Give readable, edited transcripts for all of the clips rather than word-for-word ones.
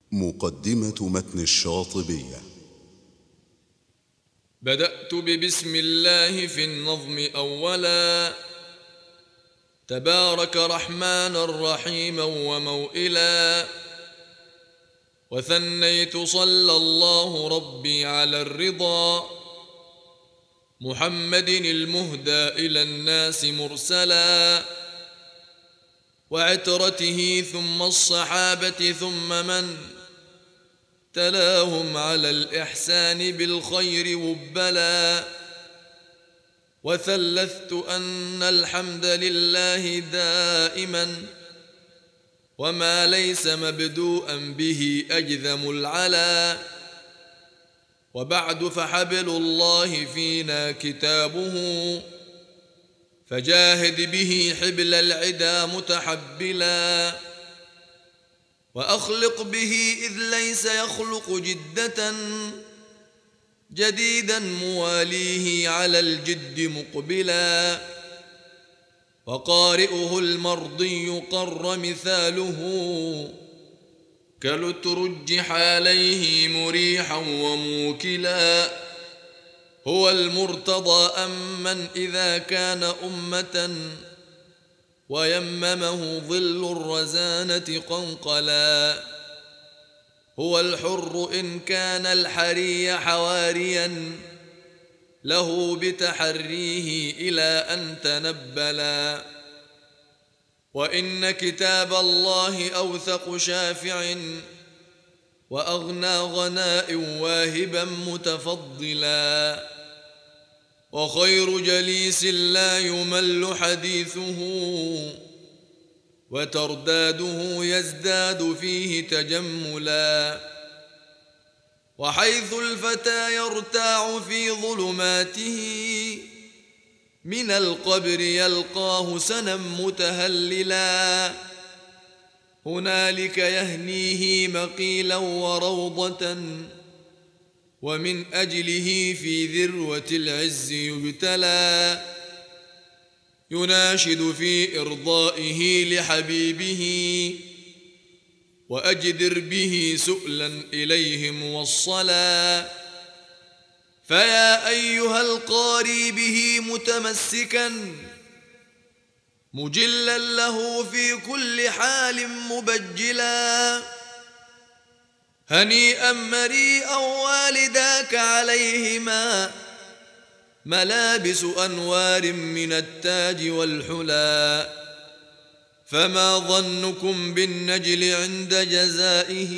مقدمة متن الشاطبية. بدأت ببسم الله في النظم أولا، تبارك رحمانا رحيما وموئلا، وثنيت صلى الله ربي على الرضا، محمد المهدى إلى الناس مرسلا، وعترته ثم الصحابة ثم من تلاهم على الإحسان بالخير وبلا. وثلثت أن الحمد لله دائما، وما ليس مبدوءا به أجذم العلا. وبعد فحبل الله فينا كتابه، فجاهد به حبل العدا متحبلا. وأخلق به إذ ليس يخلق جدة، جديدا مواليه على الجد مقبلا. وقارئه المرضي قر مثاله، كالترجح عليه مريحا وموكلا. هو المرتضى أمن إذا كان أمة، ويممه ظل الرزانة قنقلا. هو الحر إن كان الحري حواريا، له بتحريه إلى أن تنبلا. وإن كتاب الله أوثق شافع، وأغنى غناء واهبا متفضلا. وخير جليس لا يمل حديثه، وترداده يزداد فيه تجملا. وحيث الفتى يرتاع في ظلماته، من القبر يلقاه سنا متهللا. هنالك يهنيه مقيلا وروضة، ومن أجله في ذروة العز يبتلى. يناشد في إرضائه لحبيبه، وأجدر به سؤلا إليه موصلا. فيا أيها القاري به متمسكا، مجلا له في كل حال مبجلا. هنيئا مريئا والداك عليهما، ملابس أنوار من التاج والحلا. فما ظنكم بالنجل عند جزائه،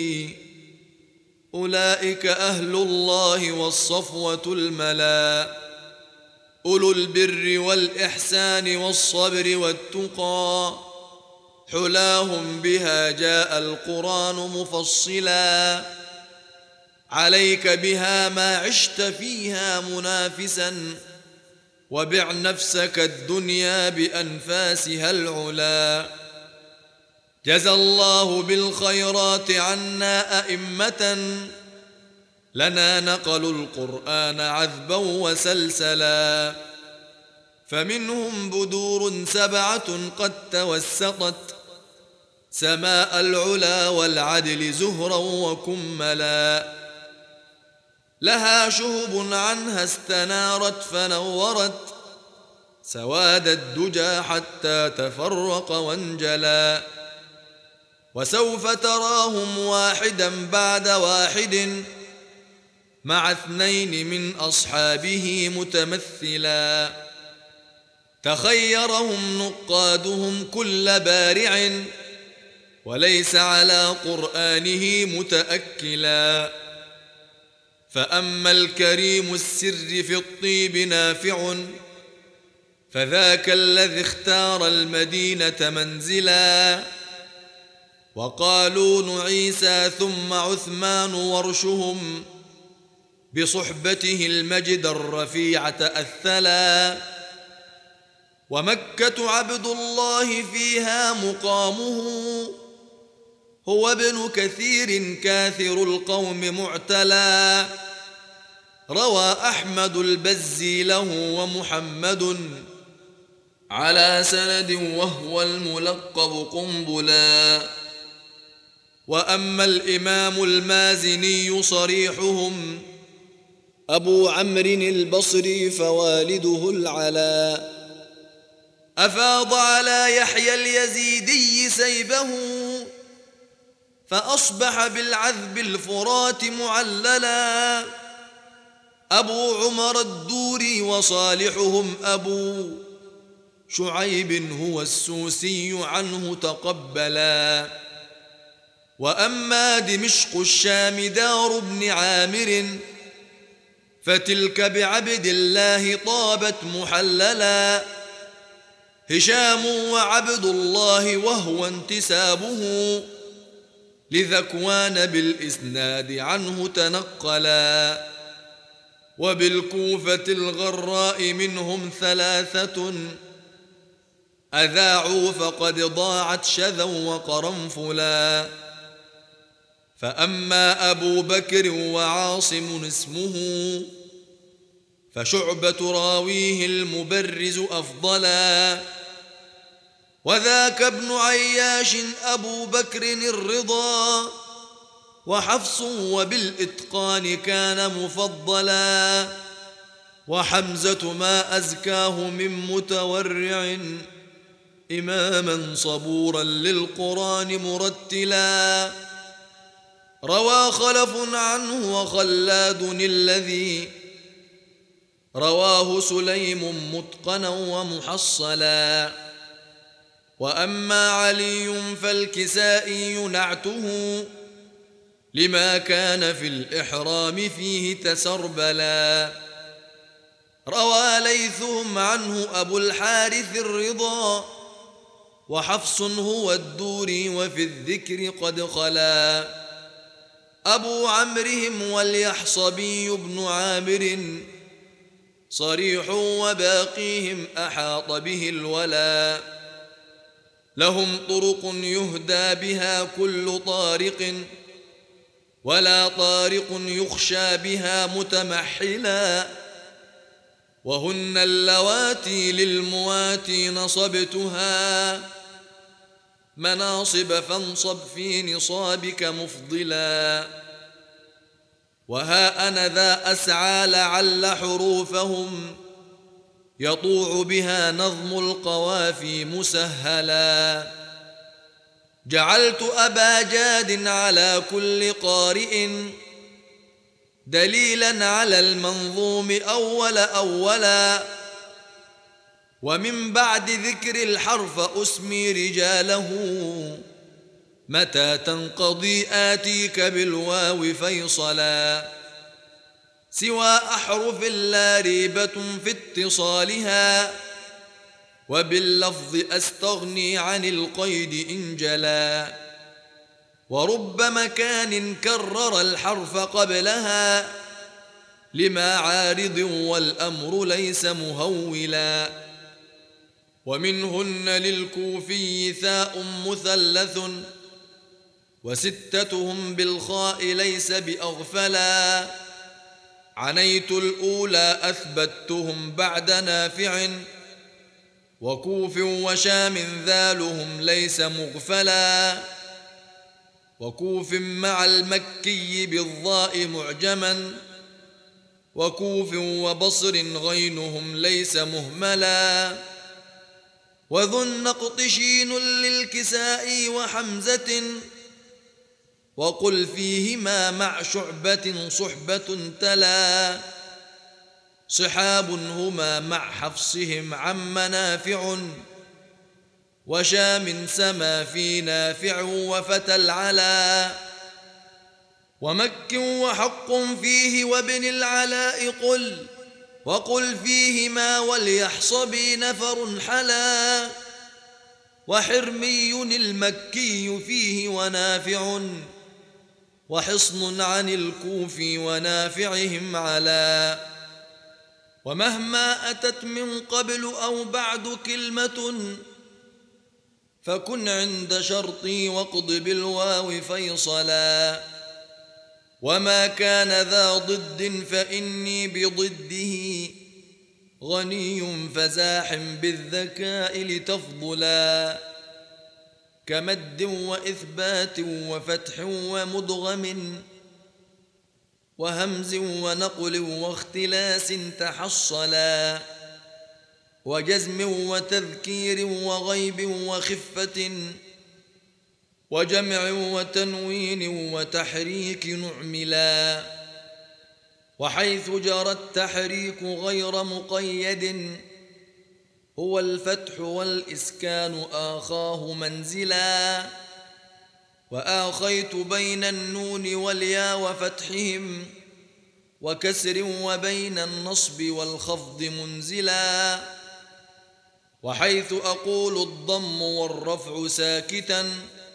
أولئك أهل الله والصفوة الملا. أولو البر والإحسان والصبر والتقى، حلاهم بها جاء القرآن مفصلا. عليك بها ما عشت فيها منافسا، وبع نفسك الدنيا بأنفاسها العلا. جزى الله بالخيرات عنا أئمة، لنا نقلوا القرآن عذبا وسلسلا. فمنهم بدور 7 قد توسطت، سماء العلا والعدل زهرا وكملا. لها شهب عنها استنارت فنورت، سواد الدجى حتى تفرق وانجلا. وسوف تراهم واحدا بعد واحد، مع 2 من أصحابه متمثلا. تخيرهم نقادهم كل بارع، وليس على قرآنه متأكلا. فأما الكريم السر في الطيب نافع، فذاك الذي اختار المدينة منزلا. وقالون عيسى ثم عثمان ورشهم، بصحبته المجد الرفيع تأثلا. ومكة عبد الله فيها مقامه، هو ابن كثير كاثر القوم معتلا. روى أحمد البزي له ومحمد، على سند وهو الملقب قنبلا. وأما الإمام المازني صريحهم أبو عمرو البصري فوالده العلاء أفاض على يحيى اليزيدي سيبه فأصبح بالعذب الفرات معللا. أبو عمر الدوري وصالحهم أبو شعيب هو السوسي عنه تقبلا. وأما دمشق الشام دار ابن عامر فتلك بعبد الله طابت محللا. هشام وعبد الله وهو انتسابه لذكوان بالإسناد عنه تنقلا. وبالكوفة الغراء منهم ثلاثة أذاعوا فقد ضاعت شذا وقرنفلا. فأما أبو بكر وعاصم اسمه فشعبة راويه المبرز أفضلا. وذاك ابن عياش أبو بكر الرضا وحفص وبالإتقان كان مفضلا. وحمزة ما أزكاه من متورع إماما صبورا للقرآن مرتلا. روى خلف عنه وخلاد الذي رواه سليم متقنا ومحصلا. وأما علي فالكسائي نعته لما كان في الإحرام فيه تسربلا. روى ليثهم عنه أبو الحارث الرضا وحفص هو الدوري وفي الذكر قد خلا. أبو عمرهم واليحصبي بن عامر صريح وباقيهم أحاط به الولا. لهم طرق يهدى بها كل طارق ولا طارق يخشى بها متمحلا. وهن اللواتي للمواتي نصبتها مناصب فانصب في نصابك مفضلا. وها أنا ذا أسعى لعل حروفهم يطوع بها نظم القوافي مسهلا. جعلت أبا جاد على كل قارئ دليلا على المنظوم أولا. ومن بعد ذكر الحرف أسمي رجاله متى تنقضي آتيك بالواو فيصلا. سوى أحرف لا ريبة في اتصالها وباللفظ أستغني عن القيد إن جلا. ورب مكان كرر الحرف قبلها لما عارض والأمر ليس مهولا. ومنهن للكوفي ثاء مثلث وستتهم بالخاء ليس بأغفلا. عنيت الأولى أثبتهم بعد نافع وكوف وشام ذالهم ليس مغفلا. وكوف مع المكي بالضاء معجما وكوف وبصر غينهم ليس مهملا. وذو النقط شين للكساء وحمزة وقل فيهما مع شعبة صحبة تلا. صحاب هما مع حفصهم عم نافع وشام سما في نافع وفتى العلا. ومك وحق فيه وابن العلاء قل وقل فيهما وليحصبي نفر حلا. وحرمي المكي فيه ونافع وحصن عن الكوفي ونافعهم علا. ومهما أتت من قبل أو بعد كلمة فكن عند شرطي واقض بالواو فيصلا. وما كان ذا ضد فإني بضده غني فزاح بالذكاء لتفضلا. كمد وإثبات وفتح ومدغم وهمز ونقل واختلاس تحصلا وجزم وتذكير وغيب وخفة وجمع وتنوين وتحريك نعملا وحيث جرى التحريك غير مقيد هو الفتح والإسكان آخاه منزلا وآخيت بين النون والياء وفتحهم وكسر وبين النصب والخفض منزلا وحيث أقول الضم والرفع ساكتا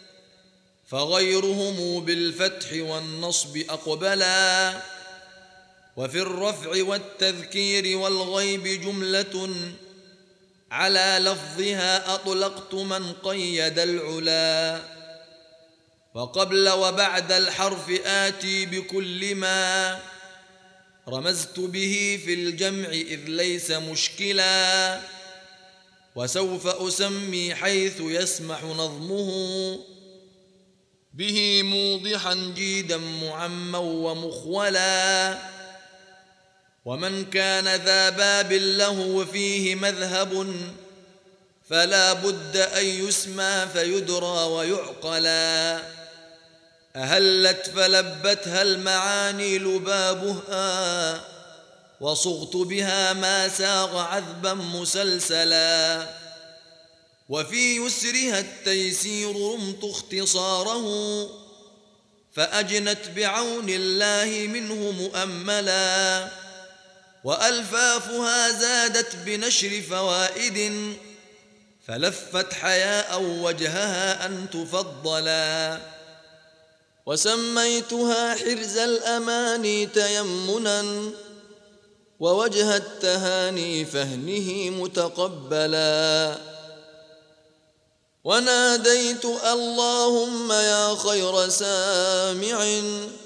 فغيرهم بالفتح والنصب أقبلا وفي الرفع والتذكير والغيب جملة على لفظها أطلقت من قيد العلا وقبل وبعد الحرف آتي بكل ما رمزت به في الجمع إذ ليس مشكلا وسوف أسمي حيث يسمح نظمه به موضحا جيدا معما ومخولا ومن كان ذا باب له وفيه مذهب فلا بد أن يسمى فيدرى ويعقلا أهلت فلبتها المعاني لبابها وصغت بها ما ساغ عذبا مسلسلا وفي يسرها التيسير رمت اختصاره فأجنت بعون الله منه مؤملا وألفافها زادت بنشر فوائد فلفت حياء وجهها أن تفضلا وسميتها حرز الأماني تيمنا ووجه التهاني فهنه متقبلا وناديت اللهم يا خير سامع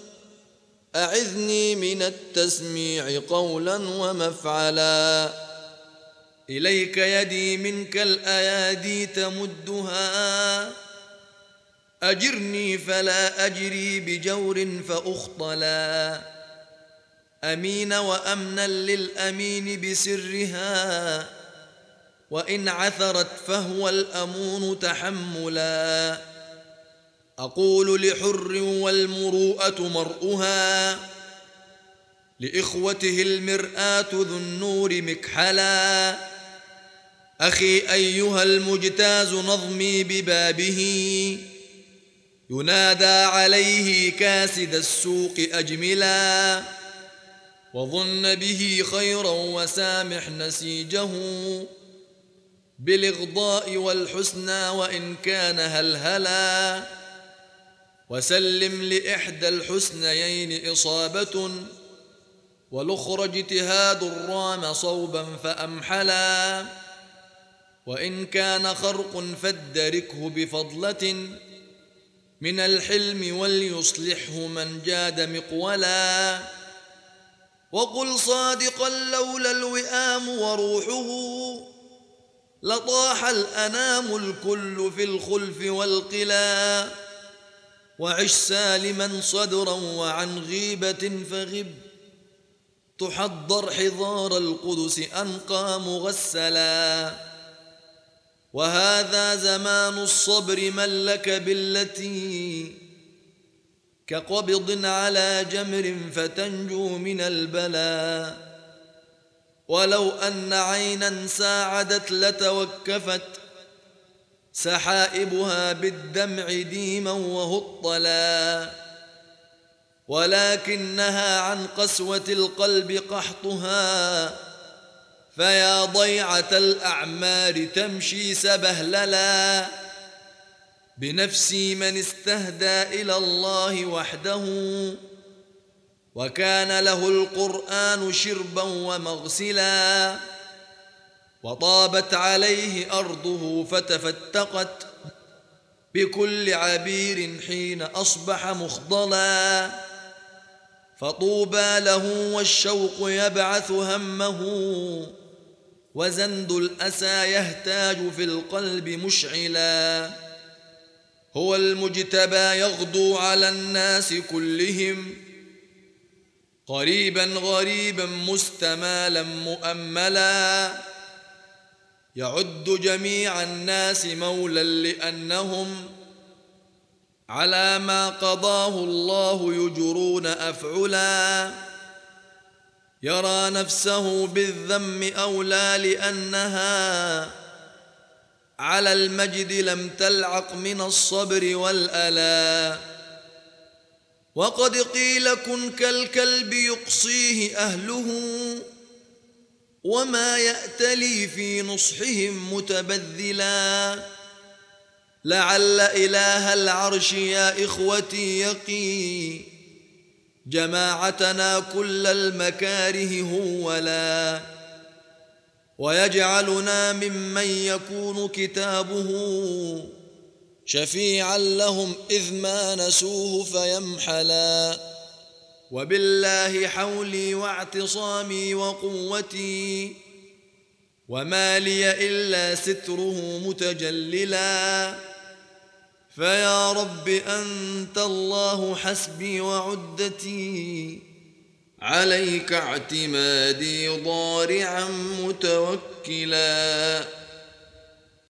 أعذني من التسميع قولا ومفعلا إليك يدي منك الأيادي تمدها أجرني فلا أجري بجور فأخطلا أمين وأمنا للأمين بسرها وإن عثرت فهو الأمون تحملا أقول لحر والمروءة مرؤها لإخوته المرآة ذو النور مكحلا أخي أيها المجتاز نظمي ببابه ينادى عليه كاسد السوق أجملا وظن به خيرا وسامح نسيجه بالإغضاء والحسنى وإن كان هلهلا وسلم لإحدى الحسنيين إصابة والأخرى اجتهاد الرام صوبا فأمحلا وإن كان خرق فادركه بفضلة من الحلم وليصلحه من جاد مقولا وقل صادقا لولا الوئام وروحه لطاح الأنام الكل في الخلف والقلا وعش سالما صدرا وعن غيبة فغب تحضر حضار القدس أنقى مغسلا وهذا زمان الصبر من لك بالتي كقبض على جمر فتنجو من البلاء ولو أن عينا ساعدت لتوكفت سحائبها بالدمع ديما وهطلا ولكنها عن قسوة القلب قحطها فيا ضيعة الأعمار تمشي سبهللا بنفسي من استهدى إلى الله وحده وكان له القرآن شربا ومغسلا وطابت عليه أرضه فتفتقت بكل عبير حين أصبح مخضلا فطوبى له والشوق يبعث همه وزند الأسى يهتاج في القلب مشعلا هو المجتبى يغدو على الناس كلهم قريبا غريبا مستمالا مؤملا يعد جميع الناس مولا لأنهم على ما قضاه الله يجرون أفعلا يرى نفسه بالذم أولى لأنها على المجد لم تلعق من الصبر والألا وقد قيل كن كالكلب يقصيه أهله وما يأتلي في نصحهم متبذلا لعل إله العرش يا إخوتي يقي جماعتنا كل المكاره هولا ويجعلنا ممن يكون كتابه شفيعا لهم إذ ما نسوه فيمحلا وبالله حولي واعتصامي وقوتي وما لي إلا ستره متجللا فيا رب أنت الله حسبي وعدتي عليك اعتمادي ضارعا متوكلا